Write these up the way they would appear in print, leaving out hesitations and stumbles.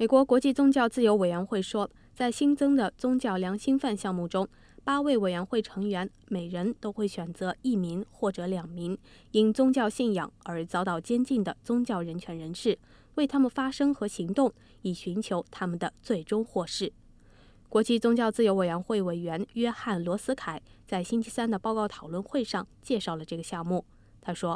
美国国际宗教自由委员会说，在新增的宗教良心犯项目中，8位委员会成员每人都会选择1名或者2名因宗教信仰而遭到监禁的宗教人权人士，为他们发声和行动，以寻求他们的最终获释。国际宗教自由委员会委员约翰·罗斯凯在星期三的报告讨论会上介绍了这个项目。他说，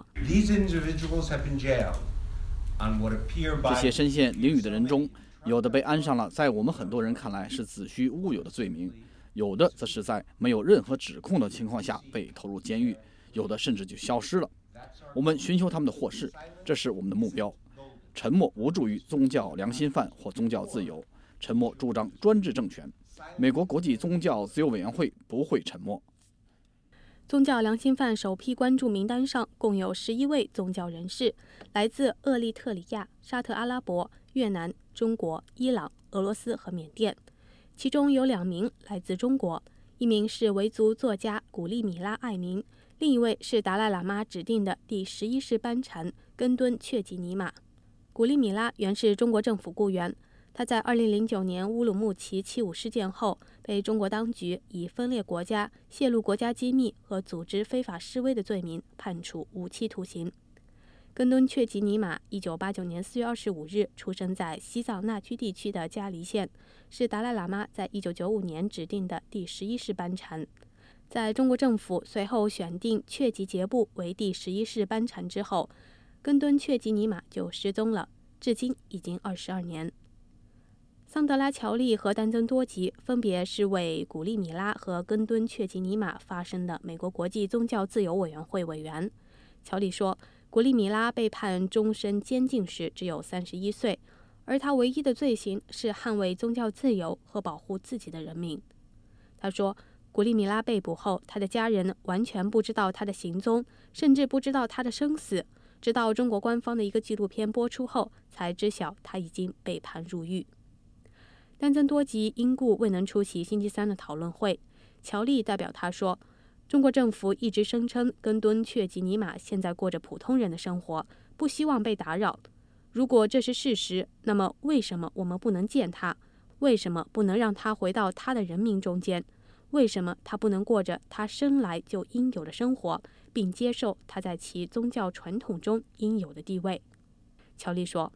这些身陷囹圄的人中，有的被安上了在我们很多人看来是子虚乌有的罪名，有的则是在没有任何指控的情况下被投入监狱，有的甚至就消失了。我们寻求他们的获释，这是我们的目标。沉默无助于宗教良心犯或宗教自由，沉默主张专制政权。美国国际宗教自由委员会不会沉默。 宗教良心犯首批关注名单上共有11位宗教人士，来自厄立特里亚、沙特阿拉伯、越南、中国、伊朗、俄罗斯和缅甸，其中有2名来自中国，一名是维族作家古利米拉·艾明，另一位是达赖喇嘛指定的第11世班禅根敦确吉尼玛。古利米拉原是中国政府雇员，他在2009年乌鲁木齐起舞事件后，被中国当局以分裂国家、泄露国家机密和组织非法示威的罪名判处无期徒刑。根敦确吉尼玛1989年4月25日出生在西藏纳曲地区的嘉黎县，是达赖喇嘛在1995年指定的第11世班禅。在中国政府随后选定确吉杰布为第11世班禅之后，根敦确吉尼玛就失踪了，至今已经22年。桑德拉·乔利和丹增多吉分别是为古利米拉和根敦确吉尼玛发声的美国国际宗教自由委员会委员。乔利说，古利米拉被判终身监禁时只有31岁，而他唯一的罪行是捍卫宗教自由和保护自己的人民。他说，古利米拉被捕后，他的家人完全不知道他的行踪，甚至不知道他的生死，直到中国官方的一个纪录片播出后，才知晓他已经被判入狱。丹增多吉因故未能出席星期三的讨论会。乔利代表他说，中国政府一直声称根敦确吉尼玛现在过着普通人的生活，不希望被打扰。如果这是事实，那么为什么我们不能见他？为什么不能让他回到他的人民中间？为什么他不能过着他生来就应有的生活，并接受他在其宗教传统中应有的地位？乔利说，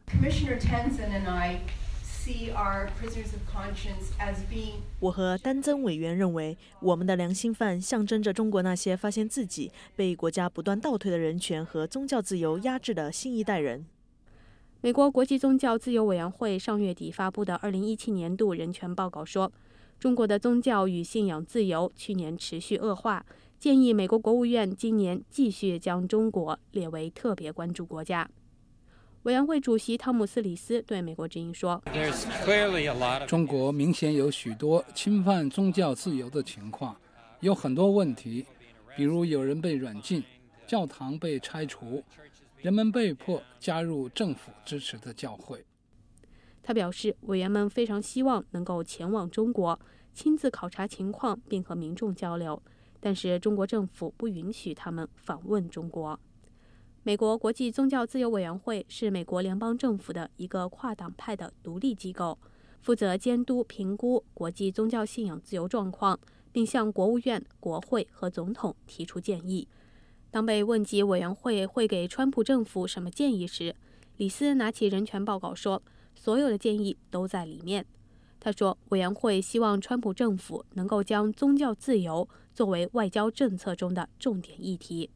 我和丹增委员认为，我们的良心犯象征着中国那些发现自己被国家不断倒退的人权和宗教自由压制的新一代人。 美国国际宗教自由委员会上月底发布的2017年度人权报告说，中国的宗教与信仰自由去年持续恶化，建议美国国务院今年继续将中国列为特别关注国家。委员会主席汤姆斯·里斯对美国之音说， 中国明显有许多侵犯宗教自由的情况，有很多问题，比如有人被软禁，教堂被拆除，人们被迫加入政府支持的教会。 他表示，委员们非常希望能够前往中国，亲自考察情况并和民众交流，但是中国政府不允许他们访问中国。美国国际宗教自由委员会是美国联邦政府的一个跨党派的独立机构，负责监督评估国际宗教信仰自由状况，并向国务院、国会和总统提出建议。当被问及委员会会给川普政府什么建议时，里斯拿起人权报告说，所有的建议都在里面。他说，委员会希望川普政府能够将宗教自由作为外交政策中的重点议题。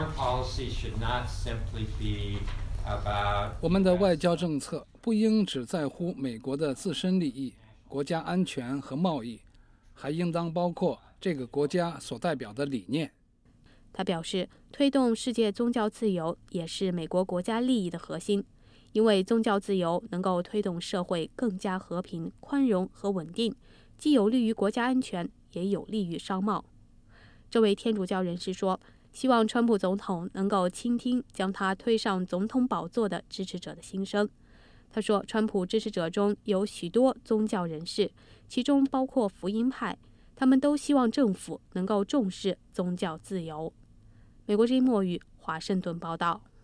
我们的外交政策不应只在乎美国的自身利益、国家安全和贸易，还应当包括这个国家所代表的理念。 他表示，推动世界宗教自由也是美国国家利益的核心，因为宗教自由能够推动社会更加和平、宽容和稳定，既有利于国家安全，也有利于商贸。这位天主教人士说，希望川普总统能够倾听将他推上总统宝座的支持者的心声。他说，川普支持者中有许多宗教人士，其中包括福音派，他们都希望政府能够重视宗教自由。美国之音墨语华盛顿报道。